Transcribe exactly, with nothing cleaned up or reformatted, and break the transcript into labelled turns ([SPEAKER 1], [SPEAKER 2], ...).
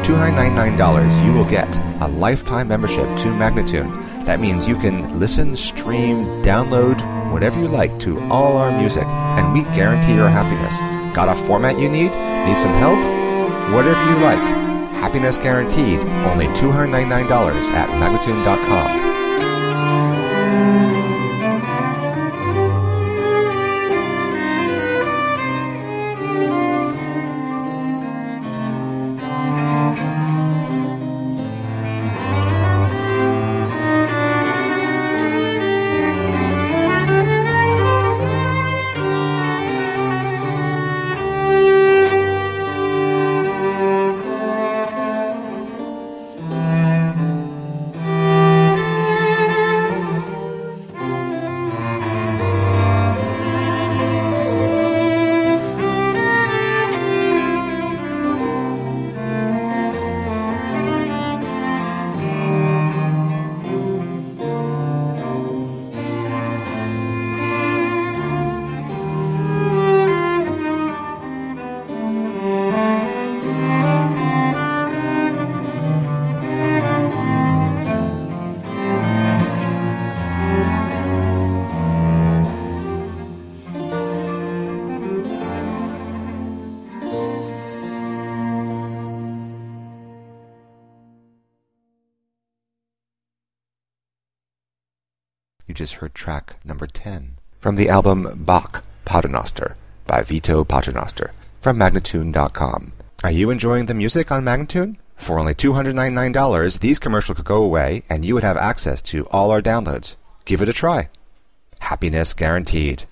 [SPEAKER 1] two hundred ninety-nine dollars, you will get a lifetime membership to Magnatune. That means you can listen, stream, download, whatever you like to all our music, and we guarantee your happiness. Got a format you need? Need some help? Whatever you like. Happiness guaranteed. Only two hundred ninety-nine dollars at Magnatune dot com. You just heard track number ten from the album Bach Paternoster by Vito Paternoster from Magnatune dot com. Are you enjoying the music on Magnatune? For only two hundred ninety-nine dollars, these commercials could go away and you would have access to all our downloads. Give it a try. Happiness guaranteed.